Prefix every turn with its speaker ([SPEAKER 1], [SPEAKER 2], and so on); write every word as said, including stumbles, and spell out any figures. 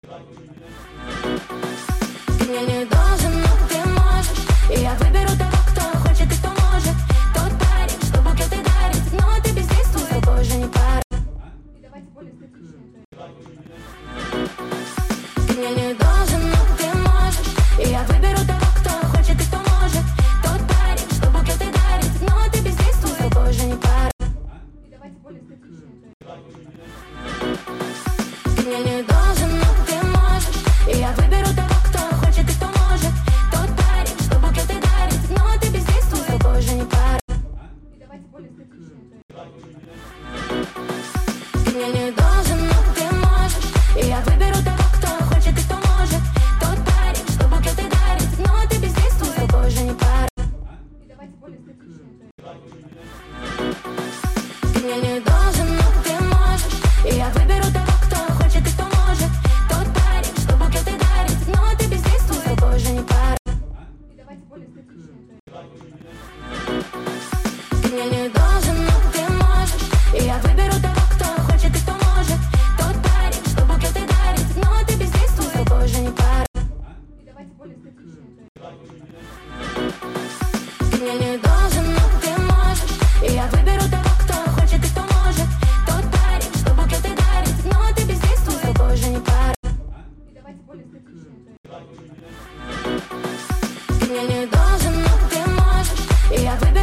[SPEAKER 1] Ты мне не должен, но ты можешь. И я выберу того, кто хочет и кто может. Тот парень, что букеты дарит, но ты бездействуй, с тобой уже не пара. Ты мне не